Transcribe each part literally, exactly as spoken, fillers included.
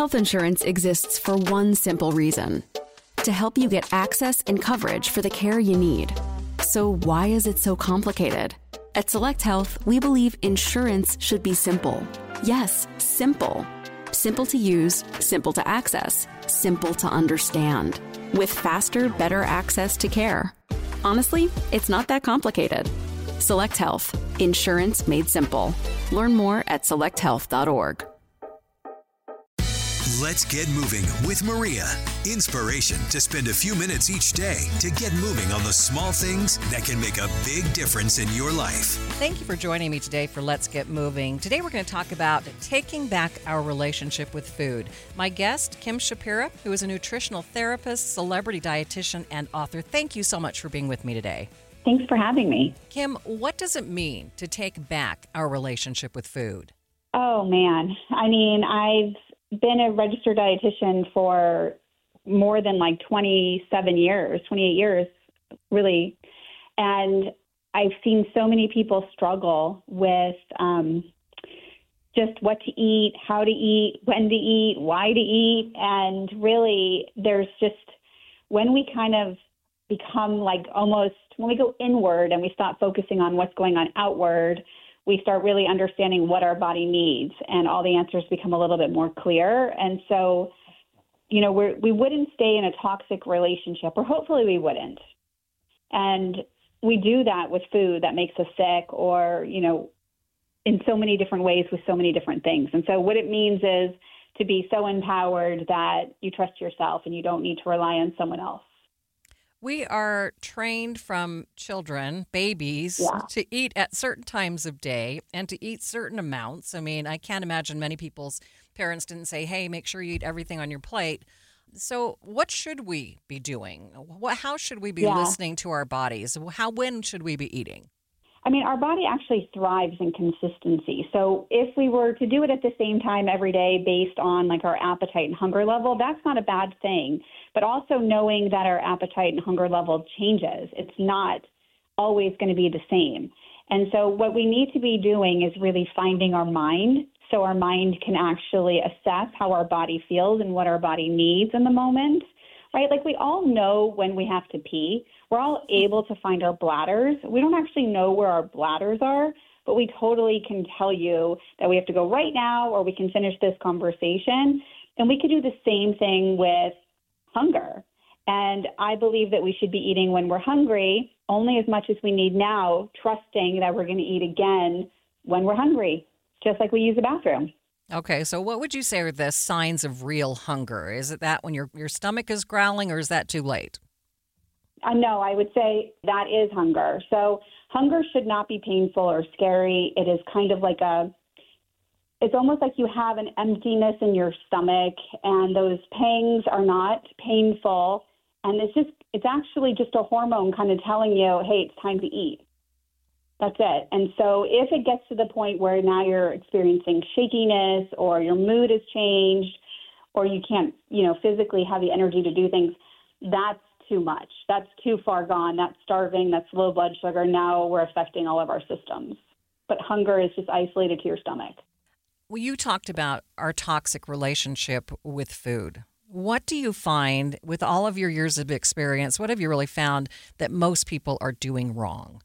Health insurance exists for one simple reason: to help you get access and coverage for the care you need. So why is it so complicated? At Select Health, we believe insurance should be simple. Yes, simple. Simple to use, simple to access, simple to understand. With faster, better access to care. Honestly, it's not that complicated. Select Health. Insurance made simple. Learn more at select health dot org. Let's get moving with Maria. Inspiration to spend a few minutes each day to get moving on the small things that can make a big difference in your life. Thank you for joining me today for Let's Get Moving. Today we're going to talk about taking back our relationship with food. My guest, Kim Shapira, who is a nutritional therapist, celebrity dietitian, and author. Thank you so much for being with me today. Thanks for having me. Kim, what does it mean to take back our relationship with food? Oh, man. I mean, I've been a registered dietitian for more than like twenty-seven years, twenty-eight years, really. And I've seen so many people struggle with um, just what to eat, how to eat, when to eat, why to eat. And really, there's just, when we kind of become like almost, when we go inward and we stop focusing on what's going on outward, we start really understanding what our body needs, and all the answers become a little bit more clear. And so, you know, we're, we wouldn't stay in a toxic relationship, or hopefully we wouldn't. And we do that with food that makes us sick, or, you know, in so many different ways with so many different things. And so what it means is to be so empowered that you trust yourself and you don't need to rely on someone else. We are trained from children, babies, Yeah. to eat at certain times of day and to eat certain amounts. I mean, I can't imagine many people's parents didn't say, hey, make sure you eat everything on your plate. So what should we be doing? What, how should we be Yeah. listening to our bodies? How, when should we be eating? I mean, our body actually thrives in consistency. So if we were to do it at the same time every day based on like our appetite and hunger level, that's not a bad thing. But also knowing that our appetite and hunger level changes. It's not always going to be the same. And so what we need to be doing is really finding our mind, so our mind can actually assess how our body feels and what our body needs in the moment, right? Like we all know when we have to pee. We're all able to find our bladders. We don't actually know where our bladders are, but we totally can tell you that we have to go right now, or we can finish this conversation. And we could do the same thing with hunger. And I believe that we should be eating when we're hungry, only as much as we need now, trusting that we're going to eat again when we're hungry, just like we use the bathroom. Okay, so what would you say are the signs of real hunger? Is it that when your your stomach is growling, or is that too late? Uh, no, I would say that is hunger. So hunger should not be painful or scary. It is kind of like a, it's almost like you have an emptiness in your stomach, and those pangs are not painful. And it's just, it's actually just a hormone kind of telling you, hey, it's time to eat. That's it. And so if it gets to the point where now you're experiencing shakiness, or your mood has changed, or you can't, you know, physically have the energy to do things, that's too much. That's too far gone. That's starving. That's low blood sugar. Now we're affecting all of our systems. But hunger is just isolated to your stomach. Well, you talked about our toxic relationship with food. What do you find with all of your years of experience? What have you really found that most people are doing wrong?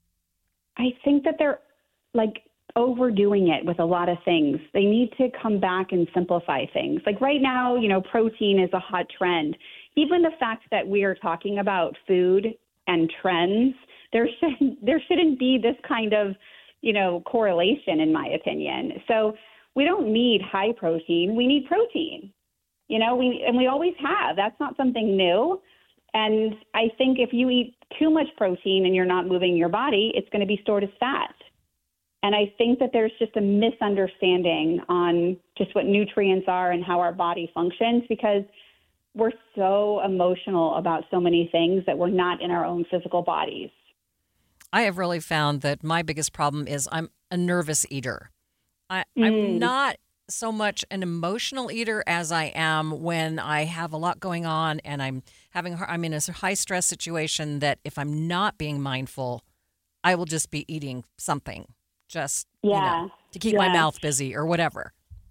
I think that they're like overdoing it with a lot of things. They need to come back and simplify things. Like right now, you know, protein is a hot trend. Even the fact that we are talking about food and trends, there shouldn't, there shouldn't be this kind of, you know, correlation, in my opinion. So we don't need high protein. We need protein, you know, we, and we always have. That's not something new. And I think if you eat too much protein and you're not moving your body, it's going to be stored as fat. And I think that there's just a misunderstanding on just what nutrients are and how our body functions, because we're so emotional about so many things that we're not in our own physical bodies. I have really found that my biggest problem is I'm a nervous eater. I, Mm. I'm not so much an emotional eater as I am when I have a lot going on and I'm having I'm in a high stress situation, that if I'm not being mindful, I will just be eating something just Yeah. you know, to keep yeah. my mouth busy or whatever.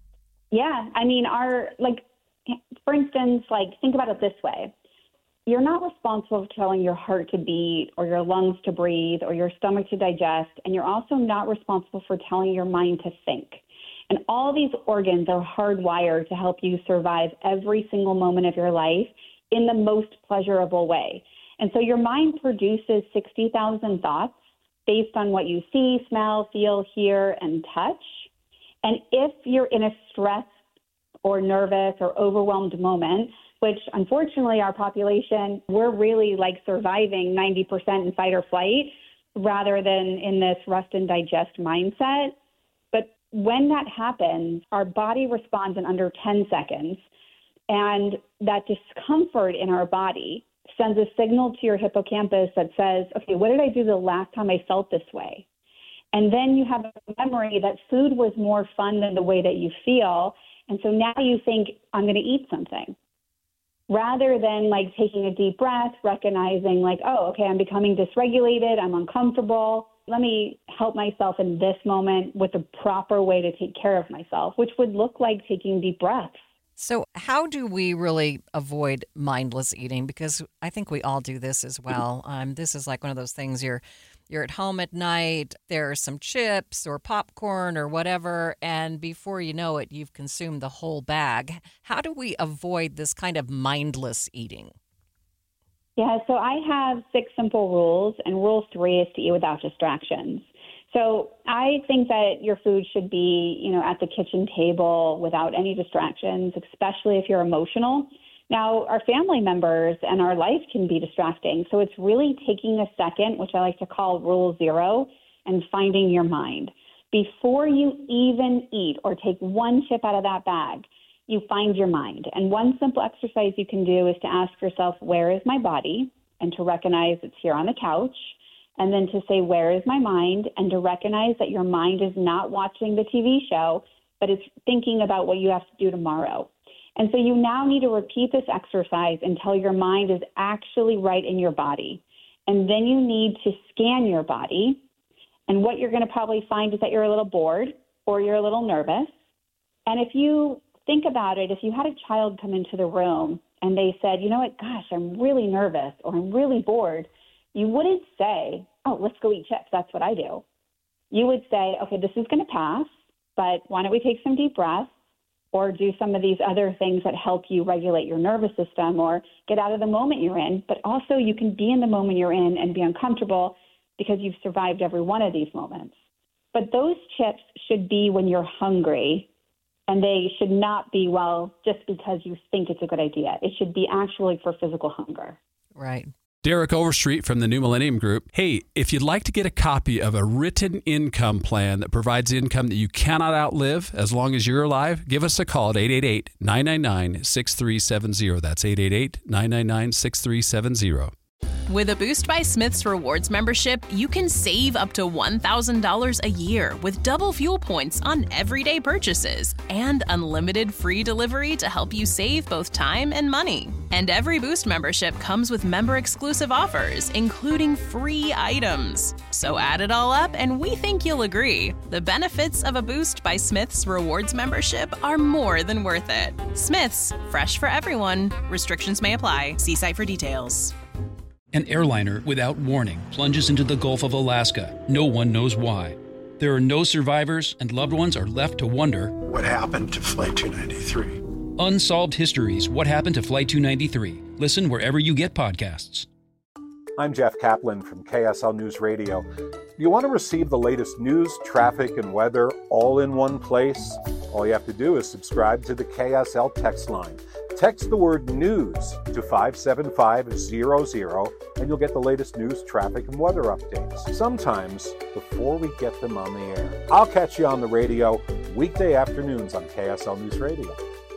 Yeah. I mean, our, like, for instance, like, think about it this way. You're not responsible for telling your heart to beat or your lungs to breathe or your stomach to digest, and you're also not responsible for telling your mind to think. And all these organs are hardwired to help you survive every single moment of your life in the most pleasurable way. And so your mind produces sixty thousand thoughts based on what you see, smell, feel, hear, and touch. And if you're in a stressed or nervous or overwhelmed moment, which unfortunately our population, we're really like surviving ninety percent in fight or flight rather than in this rest and digest mindset. But when that happens, our body responds in under ten seconds. And that discomfort in our body sends a signal to your hippocampus that says, okay, what did I do the last time I felt this way? And then you have a memory that food was more fun than the way that you feel. And so now you think, I'm going to eat something. Rather than like taking a deep breath, recognizing like, oh, okay, I'm becoming dysregulated, I'm uncomfortable. Let me help myself in this moment with a proper way to take care of myself, which would look like taking deep breaths. So how do we really avoid mindless eating? Because I think we all do this as well. Um, this is like one of those things you're You're at home at night, there's some chips or popcorn or whatever, and before you know it, you've consumed the whole bag. How do we avoid this kind of mindless eating? Yeah, so I have six simple rules, and rule three is to eat without distractions. So I think that your food should be, you know, at the kitchen table without any distractions, especially if you're emotional. Now, our family members and our life can be distracting, so it's really taking a second, which I like to call rule zero, and finding your mind. Before you even eat or take one chip out of that bag, you find your mind. And one simple exercise you can do is to ask yourself, where is my body? And to recognize it's here on the couch. And then to say, where is my mind? And to recognize that your mind is not watching the T V show, but it's thinking about what you have to do tomorrow. And so you now need to repeat this exercise until your mind is actually right in your body. And then you need to scan your body. And what you're going to probably find is that you're a little bored or you're a little nervous. And if you think about it, if you had a child come into the room and they said, you know what, gosh, I'm really nervous or I'm really bored, you wouldn't say, oh, let's go eat chips. That's what I do. You would say, okay, this is going to pass, but why don't we take some deep breaths? Or do some of these other things that help you regulate your nervous system or get out of the moment you're in. But also you can be in the moment you're in and be uncomfortable because you've survived every one of these moments. But those chips should be when you're hungry, and they should not be, well, just because you think it's a good idea. It should be actually for physical hunger. Right. Derek Overstreet from the New Millennium Group. Hey, if you'd like to get a copy of a written income plan that provides income that you cannot outlive as long as you're alive, give us a call at eight eight eight, nine nine nine, six three seven zero. That's eight eight eight, nine nine nine, six three seven zero. With a Boost by Smith's Rewards membership, you can save up to one thousand dollars a year with double fuel points on everyday purchases and unlimited free delivery to help you save both time and money. And every Boost membership comes with member-exclusive offers, including free items. So add it all up, and we think you'll agree. The benefits of a Boost by Smith's Rewards membership are more than worth it. Smith's, fresh for everyone. Restrictions may apply. See site for details. An airliner, without warning, plunges into the Gulf of Alaska. No one knows why. There are no survivors, and loved ones are left to wonder, what happened to Flight two ninety-three? Unsolved Histories, What Happened to Flight two ninety-three. Listen wherever you get podcasts. I'm Jeff Kaplan from K S L News Radio. Do you want to receive the latest news, traffic, and weather all in one place? All you have to do is subscribe to the K S L text line. Text the word news to five seven five zero zero and you'll get the latest news, traffic, and weather updates, sometimes before we get them on the air. I'll catch you on the radio weekday afternoons on K S L News Radio.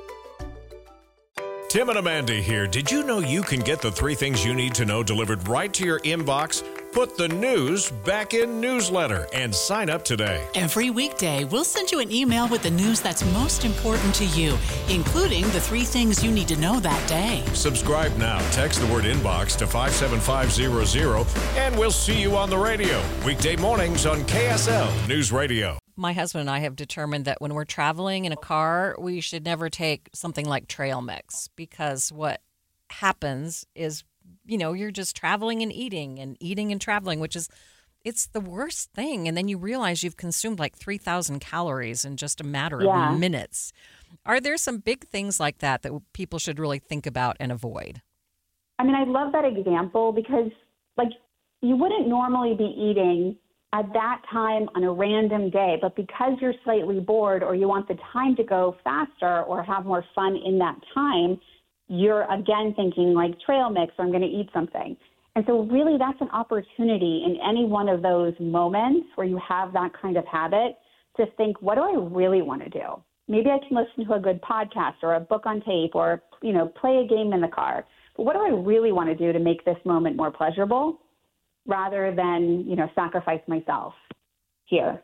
Tim and Amanda here. Did you know you can get the three things you need to know delivered right to your inbox? Put the news back in newsletter and sign up today. Every weekday, we'll send you an email with the news that's most important to you, including the three things you need to know that day. Subscribe now. Text the word inbox to five seven five zero zero and we'll see you on the radio. Weekday mornings on K S L News Radio. My husband and I have determined that when we're traveling in a car, we should never take something like trail mix, because what happens is, you know, you're just traveling and eating and eating and traveling, which is, it's the worst thing. And then you realize you've consumed like three thousand calories in just a matter Yeah. of minutes. Are there some big things like that that people should really think about and avoid? I mean, I love that example because, like, you wouldn't normally be eating at that time on a random day, but because you're slightly bored or you want the time to go faster or have more fun in that time, you're again thinking like trail mix, or I'm going to eat something. And so really that's an opportunity in any one of those moments where you have that kind of habit to think, what do I really want to do? Maybe I can listen to a good podcast or a book on tape or, you know, play a game in the car. But what do I really want to do to make this moment more pleasurable, rather than, you know, sacrifice myself here,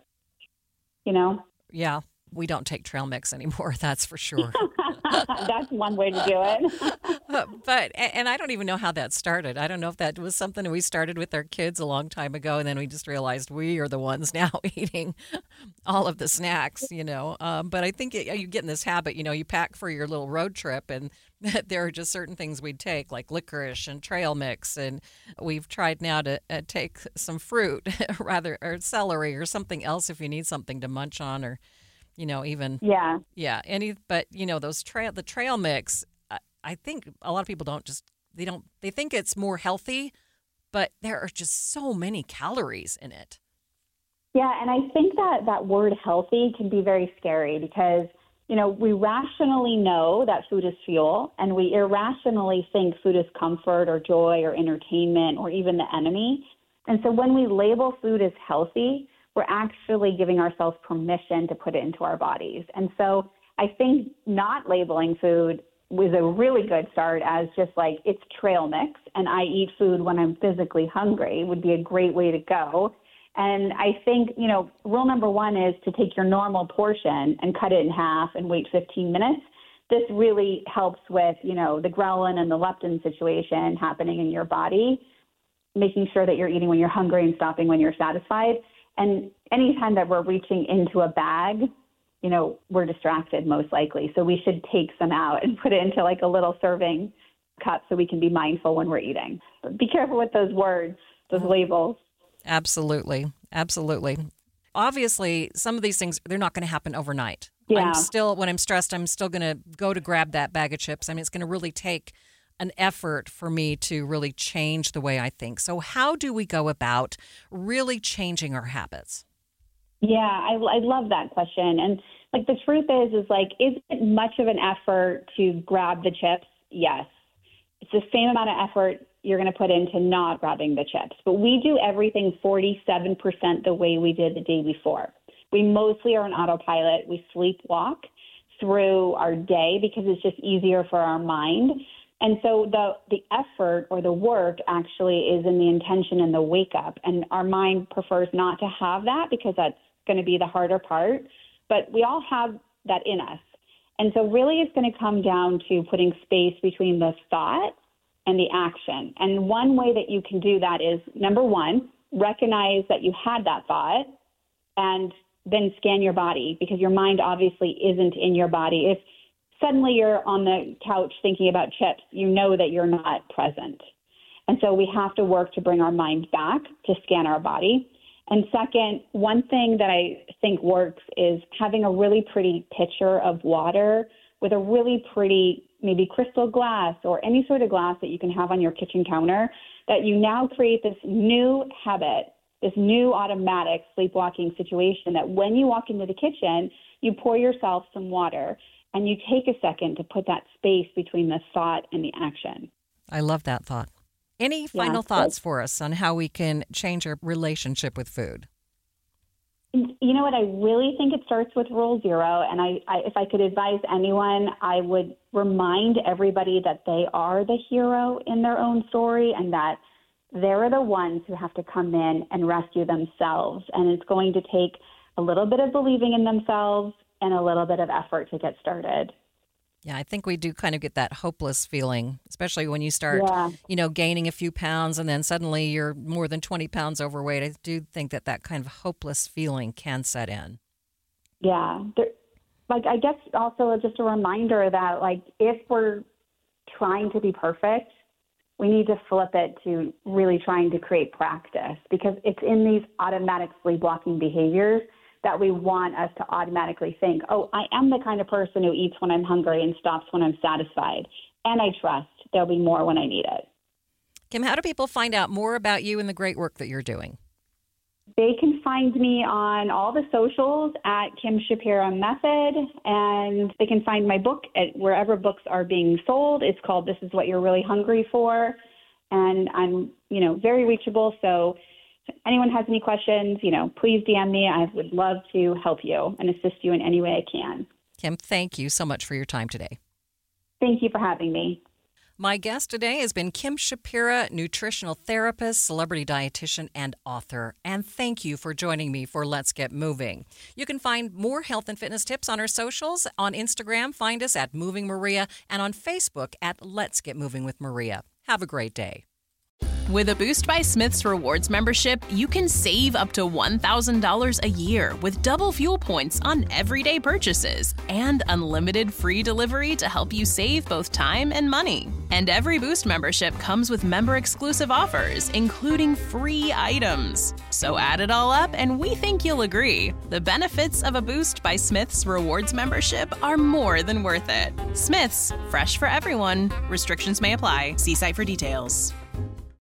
you know? Yeah, we don't take trail mix anymore, that's for sure. That's one way to do it. But, and I don't even know how that started. I don't know if that was something we started with our kids a long time ago, and then we just realized we are the ones now eating all of the snacks, you know. Um, but I think it, you get in this habit, you know, you pack for your little road trip, and there are just certain things we'd take, like licorice and trail mix, and we've tried now to uh, take some fruit, rather, or celery or something else if you need something to munch on, or, you know, even yeah, yeah, any. But you know, those trail the trail mix, I, I think a lot of people don't just they don't they think it's more healthy, but there are just so many calories in it. Yeah, and I think that that word healthy can be very scary because, you know, we rationally know that food is fuel, and we irrationally think food is comfort or joy or entertainment or even the enemy. And so when we label food as healthy, we're actually giving ourselves permission to put it into our bodies. And so I think not labeling food was a really good start as just like it's trail mix and I eat food when I'm physically hungry would be a great way to go. And I think, you know, rule number one is to take your normal portion and cut it in half and wait fifteen minutes. This really helps with, you know, the ghrelin and the leptin situation happening in your body, making sure that you're eating when you're hungry and stopping when you're satisfied. And anytime that we're reaching into a bag, you know, we're distracted most likely. So we should take some out and put it into like a little serving cup so we can be mindful when we're eating. But be careful with those words, those labels. Absolutely. Absolutely. Obviously, some of these things, they're not going to happen overnight. Yeah. I'm still, when I'm stressed, I'm still going to go to grab that bag of chips. I mean, it's going to really take an effort for me to really change the way I think. So how do we go about really changing our habits? Yeah, I, I love that question. And like the truth is, is like, is it much of an effort to grab the chips? Yes. It's the same amount of effort you're going to put into not grabbing the chips. But we do everything forty-seven percent the way we did the day before. We mostly are on autopilot. We sleepwalk through our day because it's just easier for our mind. And so the the effort or the work actually is in the intention and the wake up. And our mind prefers not to have that because that's going to be the harder part. But we all have that in us. And so really it's going to come down to putting space between the thought and the action. And one way that you can do that is, number one, recognize that you had that thought and then scan your body, because your mind obviously isn't in your body. If suddenly you're on the couch thinking about chips, you know that you're not present. And so we have to work to bring our mind back to scan our body. And second, one thing that I think works is having a really pretty pitcher of water with a really pretty maybe crystal glass or any sort of glass that you can have on your kitchen counter, that you now create this new habit, this new automatic sleepwalking situation that when you walk into the kitchen, you pour yourself some water and you take a second to put that space between the thought and the action. I love that thought. Any final yeah, thoughts for us on how we can change our relationship with food? You know what? I really think it starts with rule zero. And I, I, if I could advise anyone, I would remind everybody that they are the hero in their own story and that they're the ones who have to come in and rescue themselves. And it's going to take a little bit of believing in themselves and a little bit of effort to get started. Yeah, I think we do kind of get that hopeless feeling, especially when you start, yeah. you know, gaining a few pounds and then suddenly you're more than twenty pounds overweight. I do think that that kind of hopeless feeling can set in. Yeah. There, like, I guess also just a reminder that, like, if we're trying to be perfect, we need to flip it to really trying to create practice, because it's in these automatically blocking behaviors that we want us to automatically think, oh, I am the kind of person who eats when I'm hungry and stops when I'm satisfied. And I trust there'll be more when I need it. Kim, how do people find out more about you and the great work that you're doing? They can find me on all the socials at Kim Shapiro Method, and they can find my book at wherever books are being sold. It's called This Is What You're Really Hungry For, and I'm, you know, very reachable. So if anyone has any questions, you know, please D M me. I would love to help you and assist you in any way I can. Kim, thank you so much for your time today. Thank you for having me. My guest today has been Kim Shapiro, nutritional therapist, celebrity dietitian, and author. And thank you for joining me for Let's Get Moving. You can find more health and fitness tips on our socials. On Instagram, find us at Moving Maria, and on Facebook at Let's Get Moving with Maria. Have a great day. With a Boost by Smith's Rewards membership, you can save up to one thousand dollars a year with double fuel points on everyday purchases and unlimited free delivery to help you save both time and money. And every Boost membership comes with member-exclusive offers, including free items. So add it all up, and we think you'll agree. The benefits of a Boost by Smith's Rewards membership are more than worth it. Smith's, fresh for everyone. Restrictions may apply. See site for details.